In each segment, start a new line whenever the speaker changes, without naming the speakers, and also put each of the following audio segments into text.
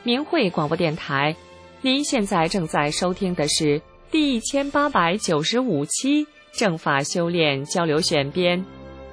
明慧广播电台，您现在正在收听的是第1895期正法修炼交流选编。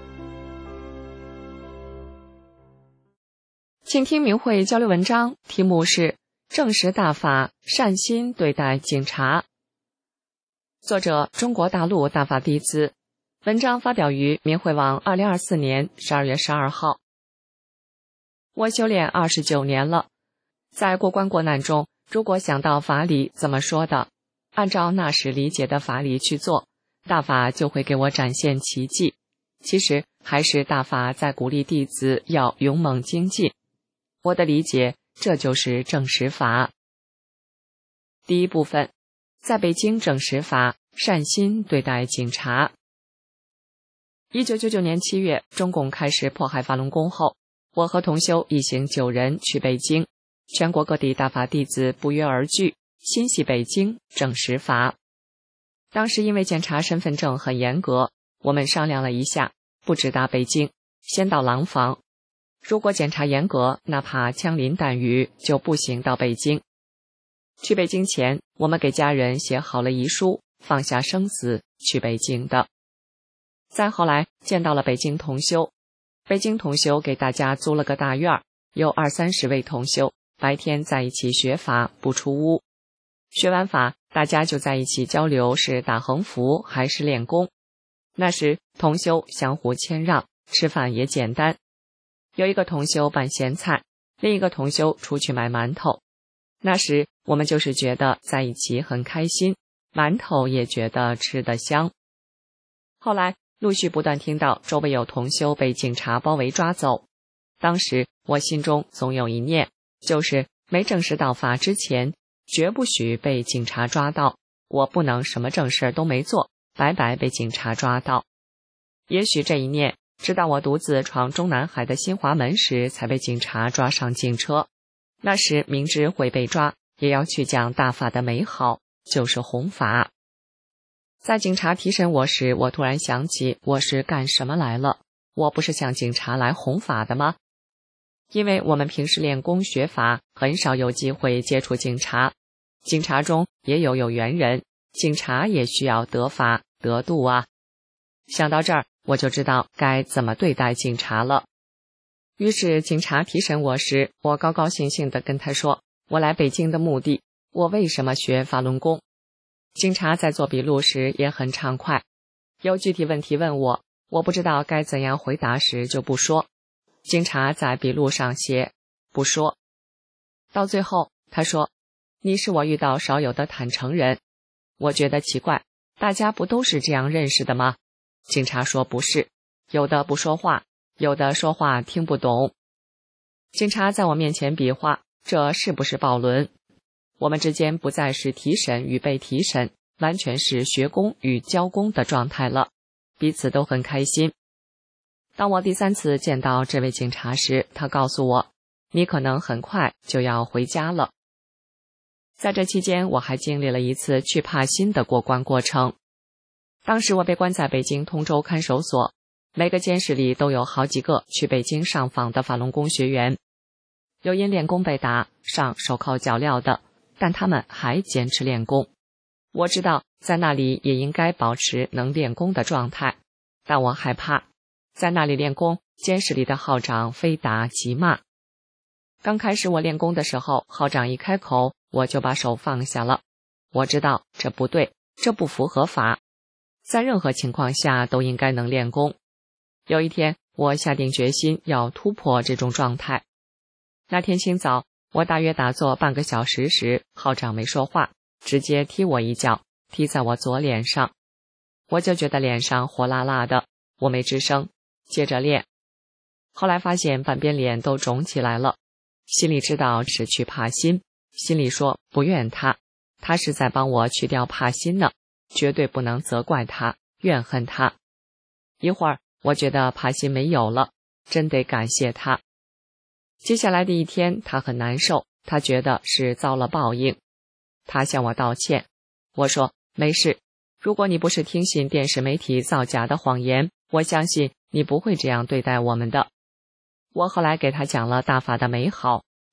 请听明慧交流文章，题目是正实大法，善心对待警察。作者中国大陆大法弟子，文章发表于明慧网2024年12月12号。我修炼29年了，在过关过难中，如果想到法理怎么说的，按照那时理解的法理去做，大法就会给我展现奇迹。其实还是大法在鼓励弟子要勇猛精进。我的理解，这就是正实法。第一部分，在北京正实法，善心对待警察。1999年7月，中共开始迫害法轮功后，我和同修一行9人去北京，全国各地大法弟子不约而聚，心系北京正实法。当时因为检查身份证很严格，我们商量了一下，不直达北京，先到廊坊。如果检查严格，哪怕枪林弹雨，就不行到北京。去北京前，我们给家人写好了遗书，放下生死去北京的。再后来见到了北京同修，北京同修给大家租了个大院，有20-30位同修，白天在一起学法，不出屋。学完法，大家就在一起交流是打横幅还是练功。那时同修相互谦让，吃饭也简单。有一个同修拌咸菜，另一个同修出去买馒头。那时我们就是觉得在一起很开心，馒头也觉得吃得香。后来陆续不断听到周围有同修被警察包围抓走，当时我心中总有一念，就是没正式到法之前，绝不许被警察抓到，我不能什么正事都没做，白白被警察抓到。也许这一念直到我独自闯中南海的新华门时才被警察抓上警车，那时明知会被抓，也要去讲大法的美好，就是弘法。在警察提审我时，我突然想起我是干什么来了，我不是向警察来弘法的吗？因为我们平时练功学法，很少有机会接触警察，警察中也有缘人，警察也需要得法得度啊。想到这儿，我就知道该怎么对待警察了。于是警察提审我时，我高高兴兴地跟他说，我来北京的目的，我为什么学法轮功。警察在做笔录时也很畅快，有具体问题问我，我不知道该怎样回答时就不说。警察在笔录上写不说。到最后他说，你是我遇到少有的坦诚人。我觉得奇怪，大家不都是这样认识的吗？警察说不是，有的不说话，有的说话听不懂。警察在我面前比划，这是不是暴轮？我们之间不再是提审与被提审，完全是学功与教功的状态了，彼此都很开心。当我第3次见到这位警察时，他告诉我，你可能很快就要回家了。在这期间，我还经历了一次去帕辛的过关过程。当时我被关在北京通州看守所，每个监室里都有好几个去北京上访的法轮功学员，有因练功被打上手铐脚镣的，但他们还坚持练功。我知道在那里也应该保持能练功的状态，但我害怕在那里练功，监室里的号长非打即骂。刚开始我练功的时候，号长一开口，我就把手放下了。我知道这不对，这不符合法，在任何情况下都应该能练功。有一天，我下定决心要突破这种状态。那天清早，我大约打坐半个小时时，号长没说话，直接踢我一脚，踢在我左脸上。我就觉得脸上火辣辣的，我没吱声，接着练。后来发现半边脸都肿起来了，心里知道是去帕辛，心里说不怨他，他是在帮我去掉帕辛呢，绝对不能责怪他，怨恨他。一会儿我觉得帕辛没有了，真得感谢他。接下来的一天他很难受，他觉得是遭了报应。他向我道歉，我说没事，如果你不是听信电视媒体造假的谎言，我相信你不会这样对待我们的。我后来给他讲了大法的美好，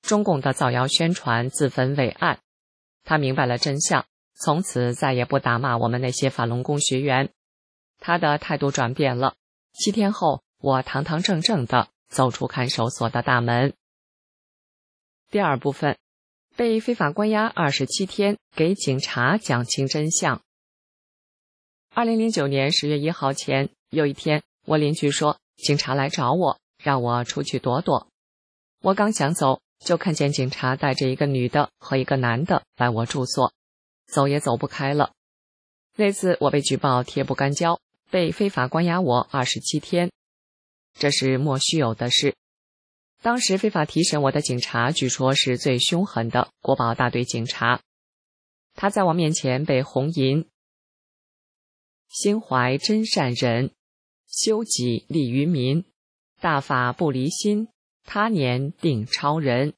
中共的造谣宣传自焚伟岸。他明白了真相，从此再也不打骂我们那些法轮功学员。他的态度转变了。7天后，我堂堂正正地走出看守所的大门。第二部分，被非法关押27天，给警察讲清真相。2009年10月1号前，有一天，我邻居说警察来找我，让我出去躲躲。我刚想走，就看见警察带着一个女的和一个男的来我住所，走也走不开了。那次我被举报贴不干胶，被非法关押我27天，这是莫须有的事。当时非法提审我的警察据说是最凶狠的国保大队警察，他在我面前被红吟：心怀真善忍，修己利于民，大法不离心，他年定超人。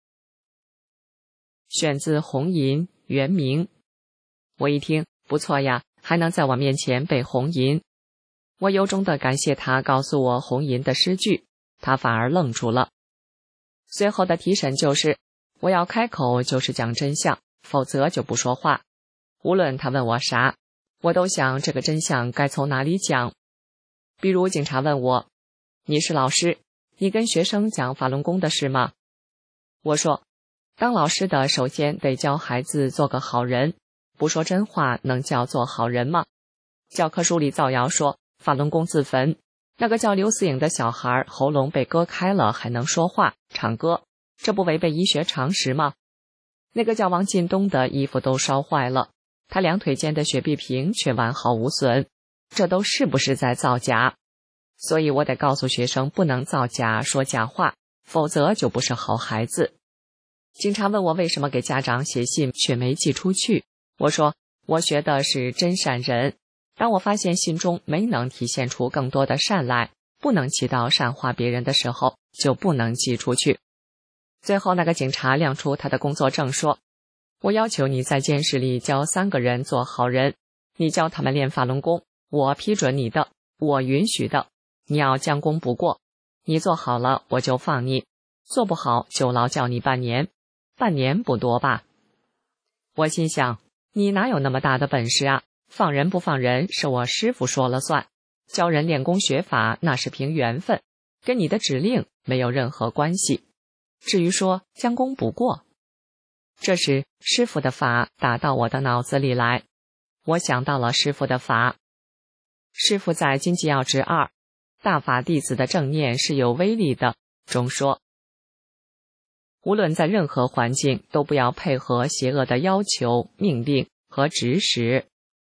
选自红吟原名。我一听，不错呀，还能在我面前被红吟。我由衷地感谢他告诉我红吟的诗句，他反而愣住了。随后的提审就是，我要开口就是讲真相，否则就不说话。无论他问我啥，我都想这个真相该从哪里讲。比如警察问我：你是老师，你跟学生讲法轮功的事吗？我说，当老师的首先得教孩子做个好人，不说真话能叫做好人吗？教科书里造谣说法轮功自焚，那个叫刘思颖的小孩喉咙被割开了还能说话唱歌，这不违背医学常识吗？那个叫王进东的衣服都烧坏了，他两腿间的血碧瓶却完好无损，这都是不是在造假？所以我得告诉学生不能造假说假话，否则就不是好孩子。警察问我为什么给家长写信却没寄出去，我说我学的是真善忍，当我发现信中没能体现出更多的善来，不能起到善化别人的时候，就不能寄出去。最后那个警察亮出他的工作证说，我要求你在监视里教3个人做好人，你教他们练法轮功，我批准你的，我允许的，你要将功补过，你做好了我就放你，做不好就劳教你半年，半年不多吧？我心想，你哪有那么大的本事啊？放人不放人是我师父说了算，教人练功学法那是凭缘分，跟你的指令没有任何关系。至于说将功补过，这时师父的法打到我的脑子里来，我想到了师父的法。师父在《经济要旨2大法弟子的正念是有威力的中说，无论在任何环境都不要配合邪恶的要求、命令和指使。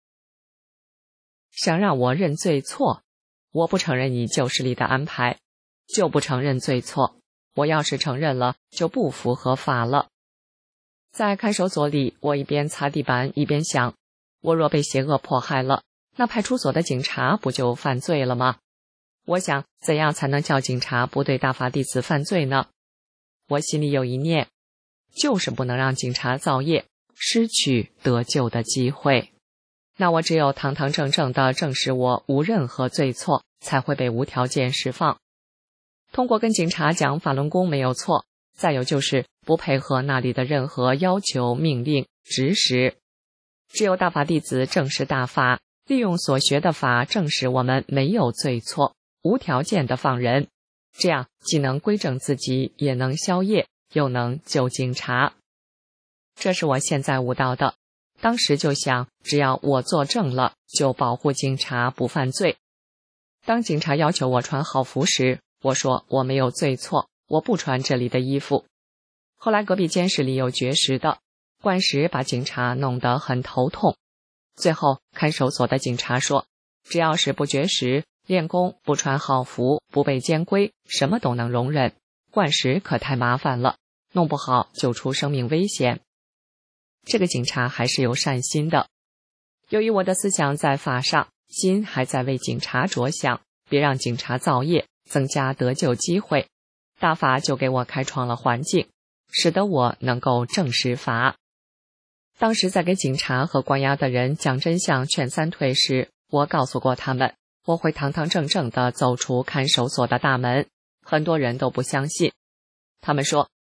想让我认罪错，我不承认你旧事里的安排，就不承认罪错，我要是承认了，就不符合法了。在看守所里，我一边擦地板一边想，我若被邪恶迫害了，那派出所的警察不就犯罪了吗？我想，怎样才能叫警察不对大法弟子犯罪呢？我心里有一念，就是不能让警察造业，失去得救的机会。那我只有堂堂正正地证实我无任何罪错，才会被无条件释放。通过跟警察讲法轮功没有错，再有就是不配合那里的任何要求、命令、指使。只有大法弟子证实大法，利用所学的法证实我们没有罪错，无条件的放人，这样既能归正自己，也能消业，又能救警察。这是我现在悟到的。当时就想，只要我做正了，就保护警察不犯罪。当警察要求我穿好服时，我说我没有罪错，我不穿这里的衣服。后来隔壁监室里有绝食的，灌食把警察弄得很头痛。最后看守所的警察说，只要是不绝食、练功、不穿好服、不被监规，什么都能容忍，灌食可太麻烦了，弄不好就出生命危险。这个警察还是有善心的。由于我的思想在法上，心还在为警察着想，别让警察造业，增加得救机会，大法就给我开创了环境，使得我能够正视法。当时在给警察和关押的人讲真相劝三退时，我告诉过他们，我会堂堂正正地走出看守所的大门。很多人都不相信，他们说，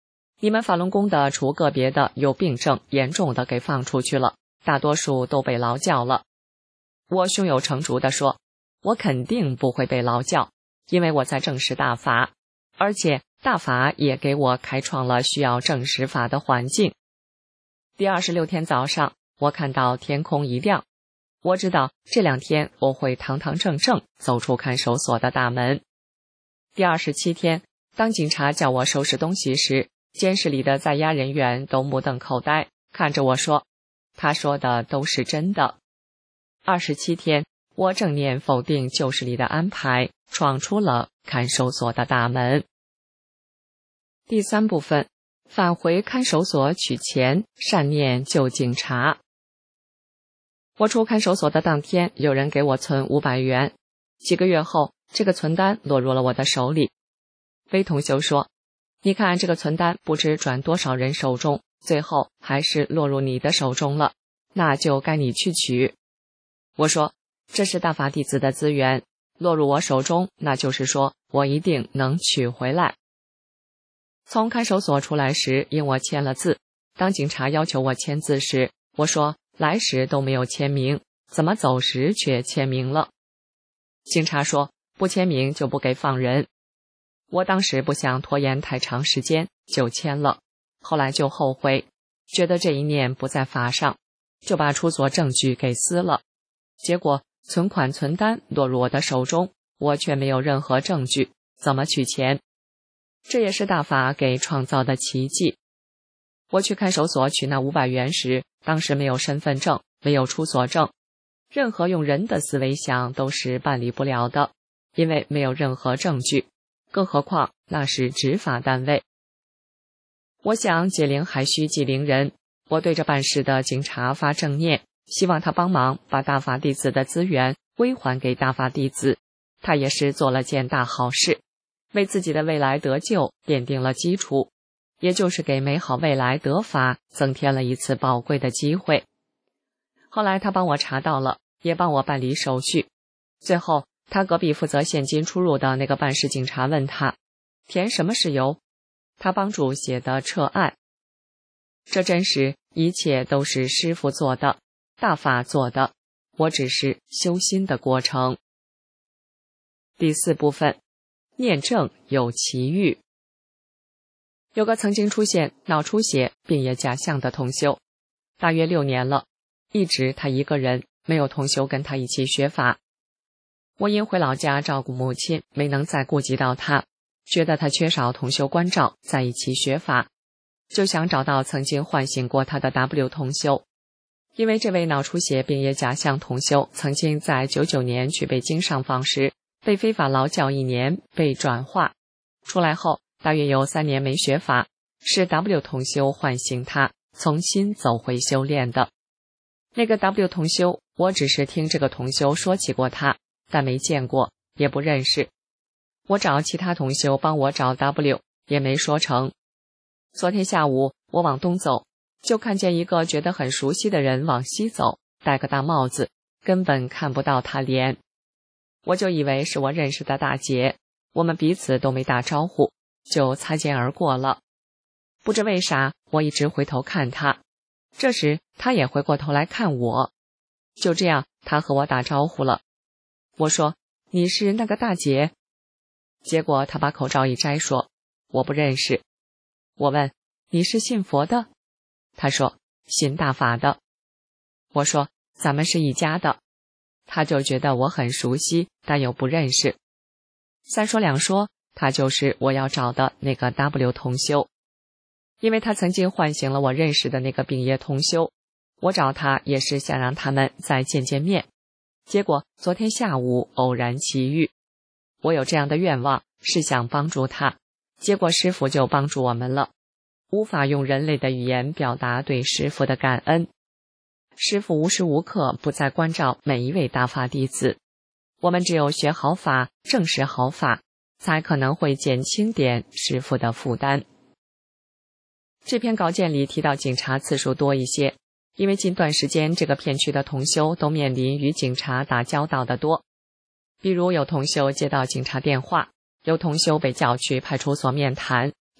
你们法轮功的除个别的有病症严重的给放出去了，大多数都被劳教了。我胸有成竹地说，我肯定不会被劳教，因为我在证实大法，而且大法也给我开创了需要证实法的环境。第26天早上，我看到天空一亮，我知道这2天我会堂堂正正走出看守所的大门。第27天，当警察叫我收拾东西时，监室里的在押人员都目瞪口呆，看着我说，他说的都是真的。27天，我正面否定旧势力的安排，闯出了看守所的大门。第3部分，返回看守所取钱，善念救警察。我出看守所的当天，有人给我存500元，几个月后，这个存单落入了我的手里。魏同修说，你看这个存单不知转多少人手中，最后还是落入你的手中了，那就该你去取。我说，这是大法弟子的资源，落入我手中，那就是说我一定能取回来。从看守所出来时，因我签了字，当警察要求我签字时，我说来时都没有签名，怎么走时却签名了？警察说，不签名就不给放人。我当时不想拖延太长时间，就签了，后来就后悔，觉得这一念不在法上，就把出所证据给撕了。结果存款存单落入我的手中，我却没有任何证据，怎么取钱？这也是大法给创造的奇迹。我去看守所取那500元时，当时没有身份证，没有出所证，任何用人的思维想都是办理不了的，因为没有任何证据，更何况那是执法单位。我想解铃还须系铃人，我对着办事的警察发正念，希望他帮忙把大法弟子的资源归还给大法弟子，他也是做了件大好事，为自己的未来得救奠定了基础，也就是给美好未来得法增添了一次宝贵的机会。后来他帮我查到了，也帮我办理手续。最后他隔壁负责现金出入的那个办事警察问他，填什么事由？他帮助写的撤案。这真实，一切都是师父做的，大法做的，我只是修心的过程。第4部分，念正有奇遇。有个曾经出现脑出血、病业假象的同修，大约6年了，一直他一个人，没有同修跟他一起学法。我因回老家照顾母亲，没能再顾及到他，觉得他缺少同修关照，在一起学法，就想找到曾经唤醒过他的 W 同修。因为这位脑出血病业假象同修曾经在99年去北京上访时，被非法劳教1年，被转化，出来后大约有3年没学法，是 W 同修唤醒他，重新走回修炼的。那个 W 同修，我只是听这个同修说起过他，但没见过，也不认识。我找其他同修帮我找 W， 也没说成。昨天下午我往东走，就看见一个觉得很熟悉的人往西走，戴个大帽子，根本看不到他脸。我就以为是我认识的大姐，我们彼此都没打招呼，就擦肩而过了。不知为啥，我一直回头看他，这时他也回过头来看我。就这样，他和我打招呼了。我说，你是那个大姐？结果他把口罩一摘说，我不认识。我问，你是信佛的？他说，信大法的。我说，咱们是一家的。他就觉得我很熟悉，但又不认识。3说2说，他就是我要找的那个 W 同修。因为他曾经唤醒了我认识的那个病业同修，我找他也是想让他们再见见面。结果昨天下午偶然奇遇，我有这样的愿望，是想帮助他，结果师父就帮助我们了，无法用人类的语言表达对师父的感恩。师父无时无刻不在关照每一位大法弟子，我们只有学好法，证实好法，才可能会减轻点师父的负担。这篇稿件里提到警察次数多一些，因为近段时间这个片区的同修都面临与警察打交道的多。比如有同修接到警察电话，有同修被叫去派出所面谈，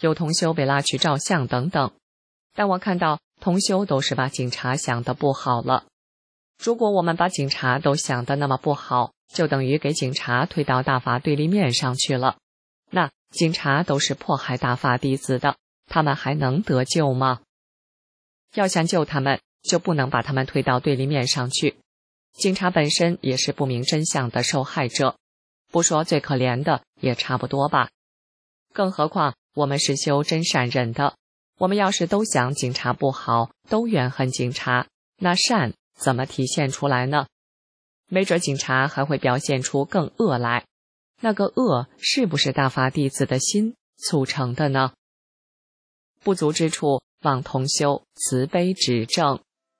有同修被拉去照相等等。但我看到同修都是把警察想得不好了。如果我们把警察都想得那么不好，就等于给警察推到大法对立面上去了。那警察都是迫害大法弟子的，他们还能得救吗？要想救他们，就不能把他们推到对立面上去。警察本身也是不明真相的受害者，不说最可怜的，也差不多吧。更何况我们是修真善忍的，我们要是都想警察不好，都怨恨警察，那善怎么体现出来呢？没准警察还会表现出更恶来，那个恶是不是大法弟子的心促成的呢？不足之处，望同修慈悲指正。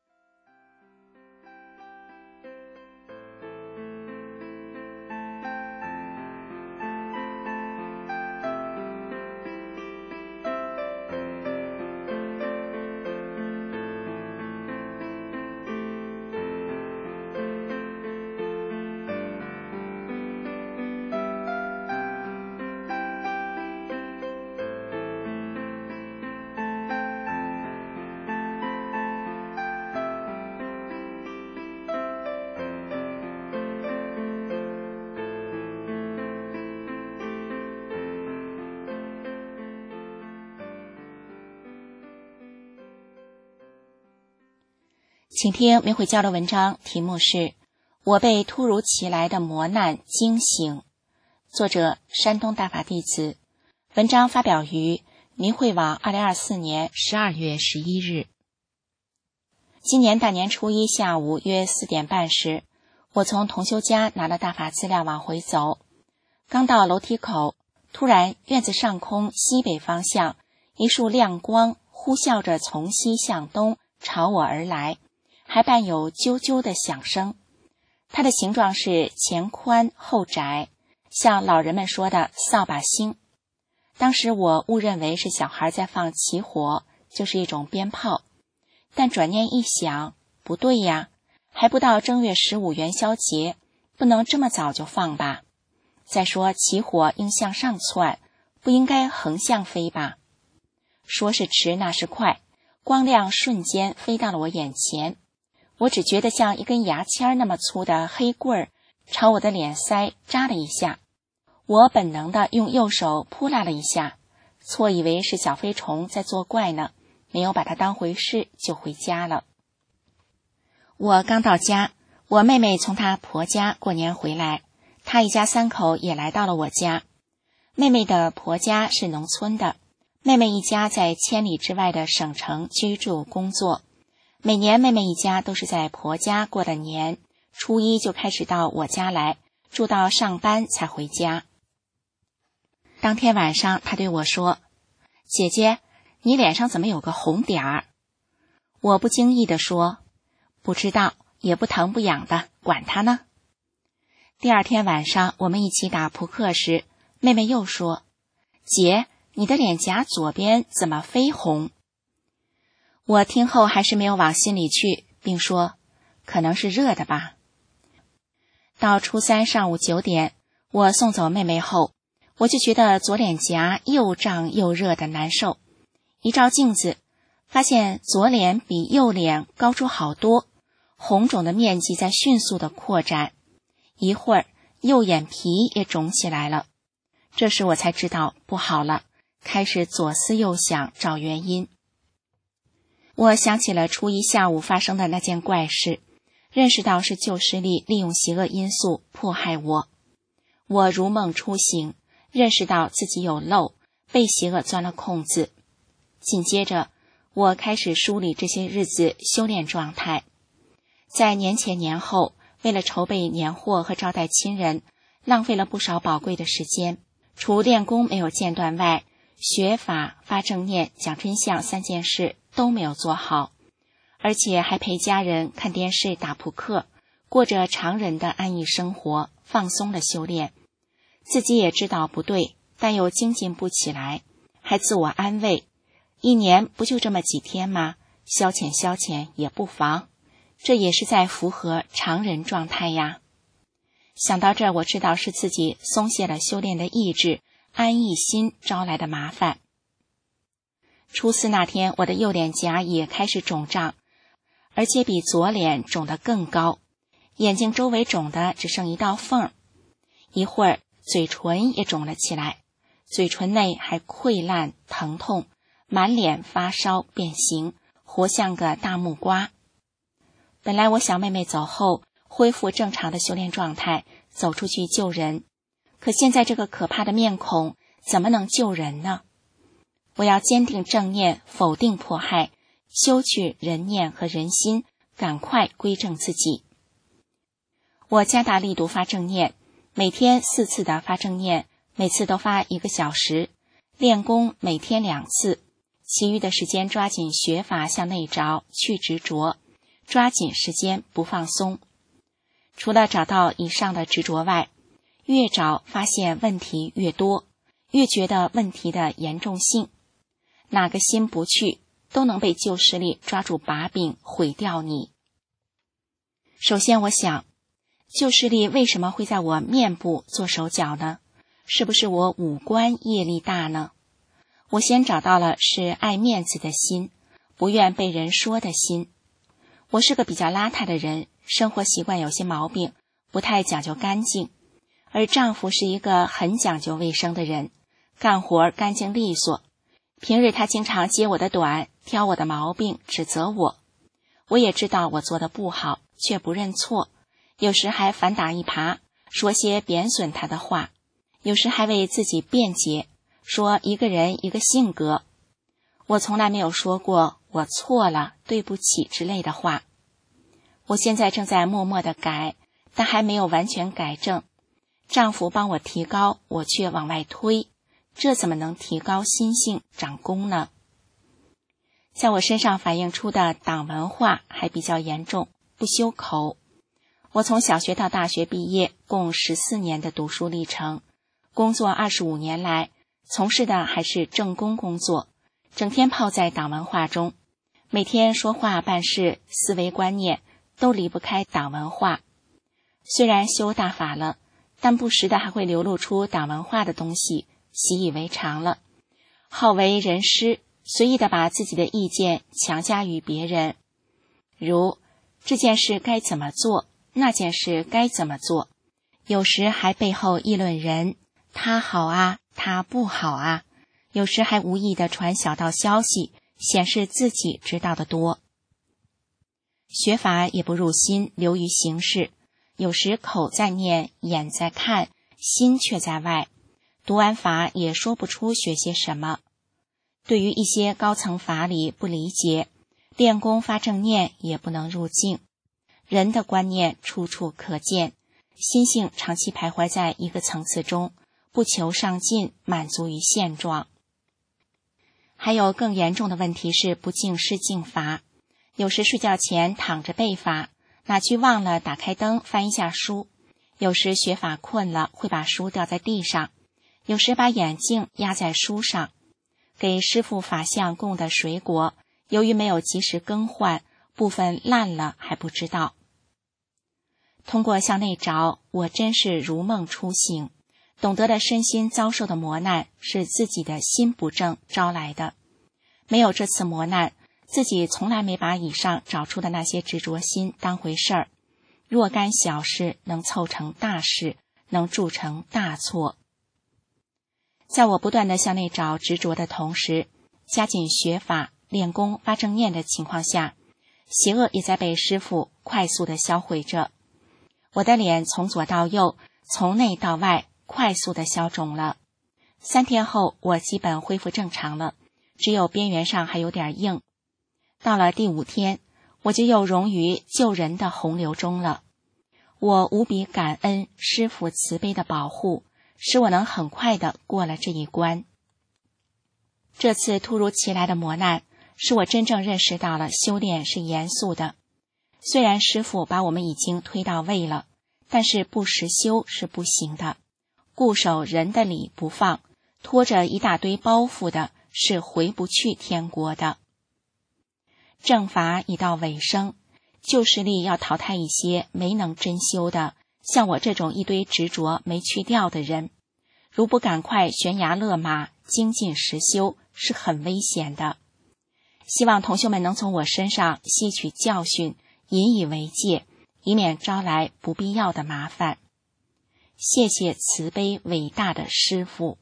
请听明慧交流文章，题目是我被突如其来的磨难惊醒，作者山东大法弟子，文章发表于明慧网2024年12月11日。今年大年初一下午约4点半时，我从同修家拿了大法资料往回走，刚到楼梯口，突然院子上空西北方向一束亮光呼啸着从西向东朝我而来，还伴有啾啾的响声。它的形状是前宽后窄，像老人们说的扫把星。当时我误认为是小孩在放起火，就是一种鞭炮。但转念一想，不对呀，还不到正月15元宵节，不能这么早就放吧。再说起火应向上窜，不应该横向飞吧。说是迟那是快，光亮瞬间飞到了我眼前。我只觉得像一根牙签那么粗的黑棍儿朝我的脸腮扎了一下，我本能地用右手扑拉了一下，错以为是小飞虫在作怪呢，没有把它当回事，就回家了。我刚到家，我妹妹从她婆家过年回来，她一家3口也来到了我家。妹妹的婆家是农村的，妹妹一家在千里之外的省城居住工作。每年妹妹一家都是在婆家过了年，初一就开始到我家来，住到上班才回家。当天晚上她对我说，姐姐，你脸上怎么有个红点儿？我不经意地说，不知道，也不疼不痒的，管它呢。第二天晚上我们一起打扑克时，妹妹又说，姐，你的脸颊左边怎么绯红？我听后还是没有往心里去，并说可能是热的吧。到初3上午9点，我送走妹妹后，我就觉得左脸颊又胀又热的难受。一照镜子，发现左脸比右脸高出好多，红肿的面积在迅速的扩展，一会儿右眼皮也肿起来了。这时我才知道不好了，开始左思右想找原因。我想起了初一下午发生的那件怪事，认识到是旧势力利用邪恶因素迫害我。我如梦初醒，认识到自己有漏，被邪恶钻了空子。紧接着，我开始梳理这些日子修炼状态。在年前年后，为了筹备年货和招待亲人，浪费了不少宝贵的时间。除练功没有间断外，学法、发正念、讲真相3件事都没有做好，而且还陪家人看电视、打扑克，过着常人的安逸生活，放松了修炼。自己也知道不对，但又精进不起来，还自我安慰，1年不就这么几天吗？消遣消遣也不妨，这也是在符合常人状态呀。想到这儿，我知道是自己松懈了修炼的意志，安逸心招来的麻烦。 初四那天，我的右脸颊也开始肿胀，而且比左脸肿得更高，眼睛周围肿的只剩一道缝。一会儿，嘴唇也肿了起来，嘴唇内还溃烂疼痛，满脸发烧变形，活像个大木瓜。本来我想妹妹走后恢复正常的修炼状态，走出去救人，可现在这个可怕的面孔怎么能救人呢？我要坚定正念，否定迫害，修去人念和人心，赶快归正自己。我加大力度发正念，每天4次的发正念，每次都发1个小时，练功每天2次，其余的时间抓紧学法向内找，去执着，抓紧时间不放松。除了找到以上的执着外，越找发现问题越多，越觉得问题的严重性。哪个心不去，都能被旧势力抓住把柄，毁掉你。首先我想，旧势力为什么会在我面部做手脚呢？是不是我五官业力大呢？我先找到了是爱面子的心，不愿被人说的心。我是个比较邋遢的人，生活习惯有些毛病，不太讲究干净。而丈夫是一个很讲究卫生的人，干活干净利索。平日他经常揭我的短，挑我的毛病，指责我。我也知道我做的不好，却不认错，有时还反打一耙，说些贬损他的话，有时还为自己辩解，说一个人一个性格。我从来没有说过我错了，对不起之类的话。我现在正在默默地改，但还没有完全改正。丈夫帮我提高，我却往外推，这怎么能提高心性长功呢？在我身上反映出的党文化还比较严重，不修口。我从小学到大学毕业，共14年的读书历程，工作25年来，从事的还是政工工作，整天泡在党文化中，每天说话办事思维观念都离不开党文化。虽然修大法了，但不时的还会流露出党文化的东西，习以为常了，好为人师，随意的把自己的意见强加于别人，如这件事该怎么做，那件事该怎么做，有时还背后议论人，他好啊，他不好啊，有时还无意的传小道消息，显示自己知道的多。学法也不入心，流于形式，有时口在念，眼在看，心却在外，读完法也说不出学些什么。对于一些高层法理不理解，练功发正念也不能入境。人的观念处处可见，心性长期徘徊在一个层次中，不求上进，满足于现状。还有更严重的问题是不敬师敬法，有时睡觉前躺着背法，哪去忘了打开灯翻一下书，有时学法困了会把书掉在地上，有时把眼镜压在书上。给师父法像供的水果，由于没有及时更换，部分烂了还不知道。通过向内找，我真是如梦初醒，懂得了身心遭受的磨难是自己的心不正招来的。没有这次磨难，自己从来没把以上找出的那些执着心当回事儿，若干小事能凑成大事，能铸成大错。在我不断地向内找执着的同时，加紧学法练功发正念的情况下，邪恶也在被师父快速地销毁着。我的脸从左到右，从内到外快速地消肿了。3天后，我基本恢复正常了，只有边缘上还有点硬。到了第5天，我就又融于救人的洪流中了。我无比感恩师父慈悲的保护，使我能很快地过了这一关。这次突如其来的磨难，使我真正认识到了修炼是严肃的。虽然师父把我们已经推到位了，但是不实修是不行的。固守人的理不放，拖着一大堆包袱的，是回不去天国的。正法已到尾声，旧势力要淘汰一些没能真修的，像我这种一堆执着没去掉的人，如不赶快悬崖勒马，精进实修，是很危险的。 希望同修们能从我身上吸取教训，引以为戒，以免招来不必要的麻烦。谢谢慈悲伟大的师父。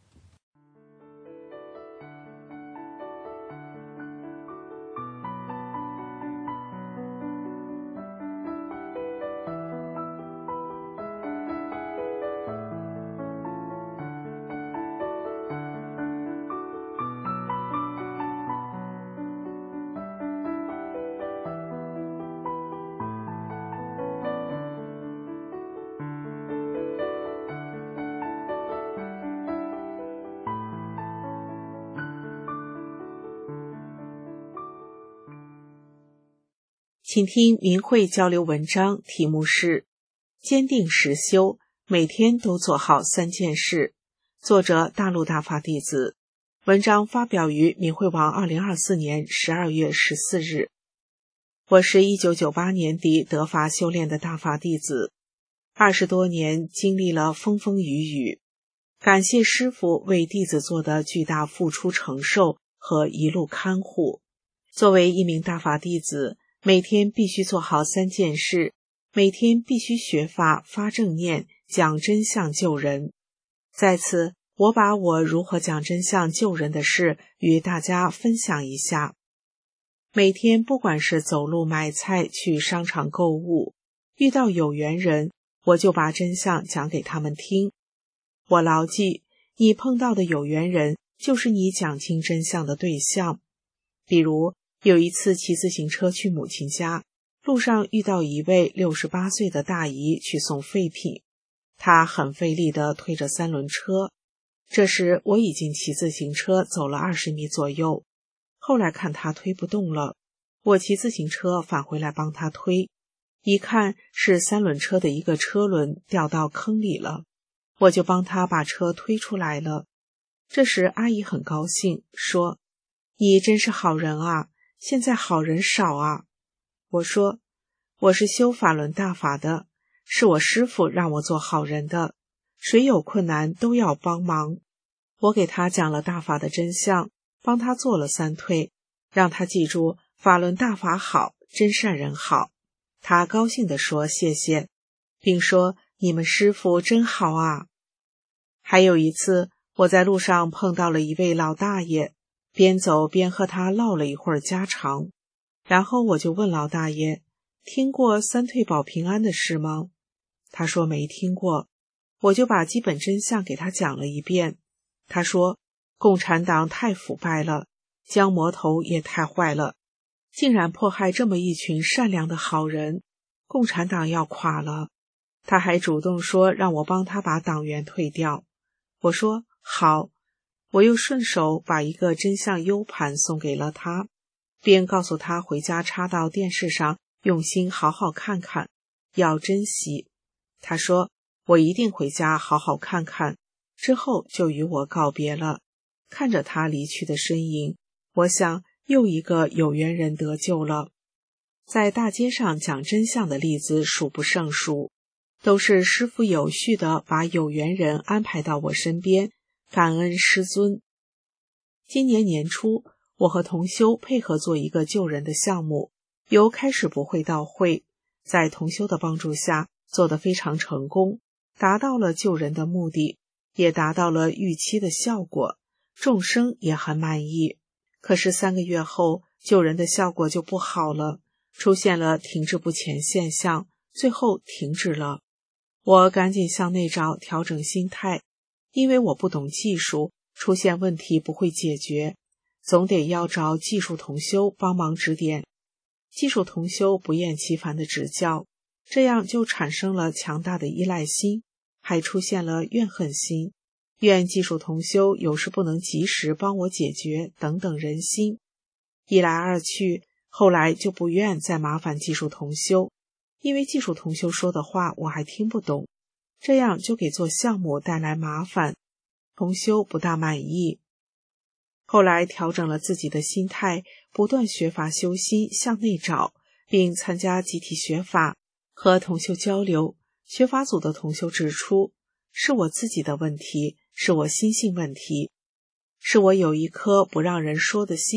请听明慧交流文章，题目是坚定实修，每天都做好3件事。作者大陆大法弟子。文章发表于明慧网2024年12月14日。我是1998年底得法修炼的大法弟子，20多年经历了风风雨雨，感谢师父为弟子做的巨大付出承受和一路看护。作为一名大法弟子，每天必须做好3件事，每天必须学法、发正念、讲真相救人。在此，我把我如何讲真相救人的事与大家分享一下。每天不管是走路买菜、去商场购物，遇到有缘人，我就把真相讲给他们听。我牢记，你碰到的有缘人就是你讲清真相的对象。比如有一次骑自行车去母亲家，路上遇到一位68岁的大姨去送废品，她很费力地推着3轮车。这时我已经骑自行车走了20米左右，后来看她推不动了，我骑自行车返回来帮她推，一看是3轮车的一个车轮掉到坑里了，我就帮她把车推出来了。这时阿姨很高兴，说：“你真是好人啊，现在好人少啊。”我说：“我是修法轮大法的，是我师父让我做好人的，谁有困难都要帮忙。”我给他讲了大法的真相，帮他做了3退，让他记住法轮大法好，真善人好。他高兴地说谢谢，并说你们师父真好啊。还有一次，我在路上碰到了一位老大爷，边走边和他唠了一会儿家常，然后我就问老大爷，听过3退保平安的事吗？他说没听过，我就把基本真相给他讲了一遍。他说，共产党太腐败了，江魔头也太坏了，竟然迫害这么一群善良的好人，共产党要垮了。他还主动说让我帮他把党员退掉。我说好，我又顺手把一个真相 U 盘送给了他，并告诉他回家插到电视上，用心好好看看，要珍惜。他说我一定回家好好看看，之后就与我告别了。看着他离去的身影，我想又一个有缘人得救了。在大街上讲真相的例子数不胜数，都是师父有序地把有缘人安排到我身边，感恩师尊。今年年初，我和同修配合做一个救人的项目，由开始不会到会，在同修的帮助下做得非常成功，达到了救人的目的，也达到了预期的效果，众生也很满意。可是3个月后，救人的效果就不好了，出现了停滞不前现象，最后停止了。我赶紧向内找调整心态，因为我不懂技术，出现问题不会解决，总得要找技术同修帮忙指点。技术同修不厌其烦的指教，这样就产生了强大的依赖心，还出现了怨恨心，怨技术同修有时不能及时帮我解决等等人心。一来二去，后来就不愿再麻烦技术同修，因为技术同修说的话我还听不懂，这样就给做项目带来麻烦，同修不大满意。后来调整了自己的心态，不断学法修心，向内找，并参加集体学法，和同修交流。学法组的同修指出，是我自己的问题，是我心性问题，是我有一颗不让人说的心，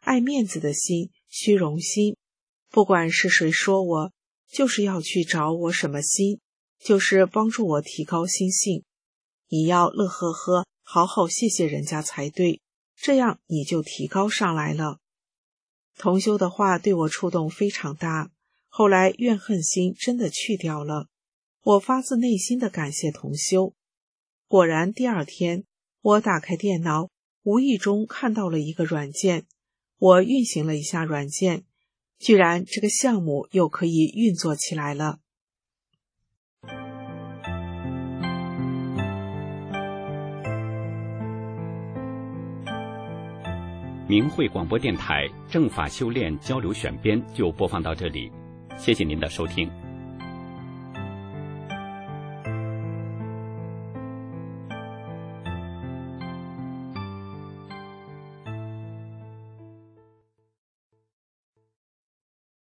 爱面子的心、虚荣心。不管是谁说我，就是要去找我什么心，就是帮助我提高心性。你要乐呵呵，好好谢谢人家才对，这样你就提高上来了。同修的话对我触动非常大，后来怨恨心真的去掉了，我发自内心的感谢同修。果然第二天，我打开电脑，无意中看到了一个软件，我运行了一下软件，居然这个项目又可以运作起来了。
明慧广播电台正法修炼交流选编就播放到这里，谢谢您的收听。